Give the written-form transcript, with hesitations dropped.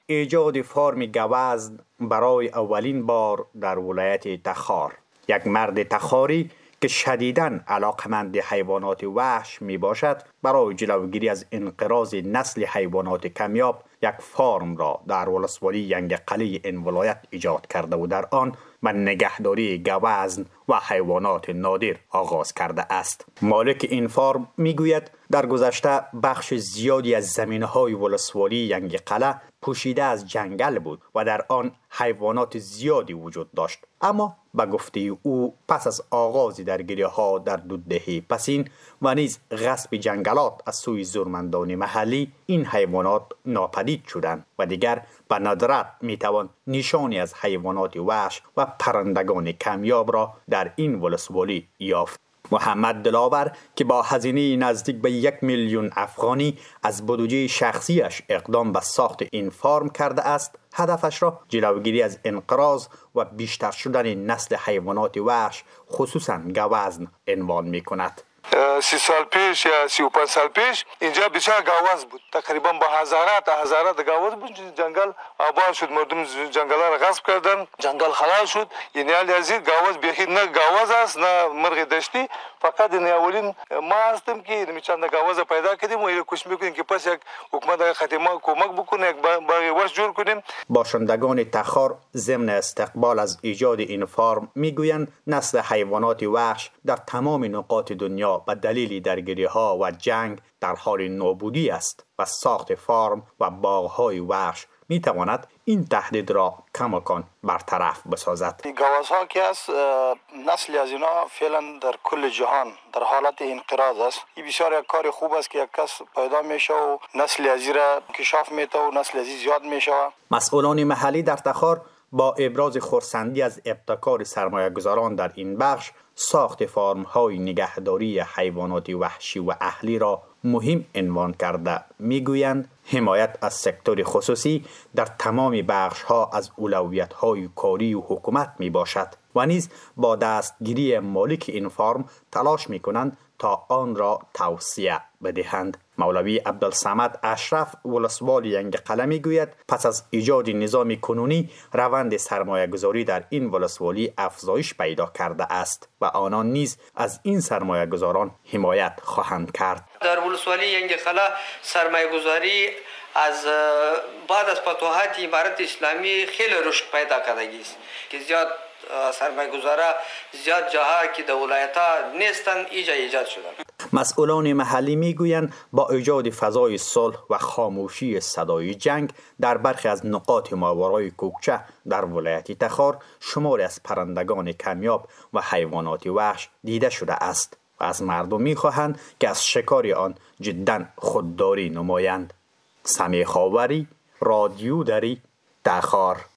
ایجاد فارم گوزن برای اولین بار در ولایت تخار. یک مرد تخاری که شدیداً علاقمند حیوانات وحش می باشد، برای جلوگیری از انقراض نسل حیوانات کمیاب یک فارم را در ولسوالی ینگ قلی این ولایت ایجاد کرده و در آن به نگهداری گوزن و حیوانات نادر آغاز کرده است. مالک این فارم می گوید در گذشته بخش زیادی از زمینهای ولسوالی ینگ قله پوشیده از جنگل بود و در آن حیوانات زیادی وجود داشت، اما به گفته او پس از آغاز درگیری‌ها در 2 دهه پسین و نیز غصب جنگلات از سوی زورمندان محلی، این حیوانات ناپدید شدند و دیگر به ندرت میتوان نشانی از حیوانات وحش و پرندگان کمیاب را در این ولسوالی یافت. محمد دلاور که با هزینه نزدیک به 1 میلیون افغانی از بودجه شخصیش اقدام به ساخت این فارم کرده است، هدفش را جلوگیری از انقراض و بیشتر شدن نسل حیوانات وحش خصوصاً گوزن عنوان می کند. 30 سال پیش یا 35 سال پیش اینجا بسیار گاوز بود، تقریبا با هزارات گاوز بود. جنگل آباد شد، مردم جنگل را غصب کردن، جنگل خلال شد. یعنی الازید گاوز بیخی نه گاوز است نه مرغ دشتی، فقط این اولین ما هستیم که چند گاوز پیدا کردیم و کوشش میکنیم که پس یک حکومت خاتمه کمک بکنه، یک باغ وحش جور کنیم. باشندگان تخار ضمن استقبال از ایجاد این فارم میگویند نسل حیوانات وحش در تمام نقاط دنیا به دلیل درگیری‌ها و جنگ در حال نابودی است و ساخت فارم و باغ‌های وحش میتواند این تهدید را کماکان برطرف بسازد. گاوزها که است، نسلی از اینا فعلا در کل جهان در حالت انقراض است. این بسیار یک کار خوب است که یک کس پیدا میشه و نسلی از این را انکشاف میده و نسل از این زیاد میشه. مسئولان محلی در تخار با ابراز خرسندی از ابتکار سرمایه‌گذاران در این بخش، ساخت فارم‌های نگهداری حیوانات وحشی و اهلی را مهم عنوان کرده میگویند حمایت از سکتور خصوصی در تمام بخش‌ها از اولویت‌های کاری و حکومت می باشد و نیز با دستگیری مالک این فارم تلاش می‌کنند تا آن را توسعه بدهند. مولوی عبدالصمد اشرف ولسوالی ینگ قله میگوید پس از ایجاد نظام کنونی روند سرمایه گذاری در این ولسوالی افزایش پیدا کرده است و آنان نیز از این سرمایه گذاران حمایت خواهند کرد. در ولسوالی ینگ قله سرمایه گذاری از بعد از فتوحات امارت اسلامی خیلی رشد پیدا کرده است که زیاد سرمایه گذاره زیاد جاها که در ولایت‌ها نیستن ایجاد شدن. مسئولان محلی میگویند با ایجاد فضای صلح و خاموشی صدای جنگ در برخی از نقاط ماورای کوکچه در ولایت تخار شماری از پرندگان کمیاب و حیوانات وحش دیده شده است و از مردم میخواهند که از شکار آن جدا خودداری نمایند. سمیع خاوری، رادیو دری، تخار.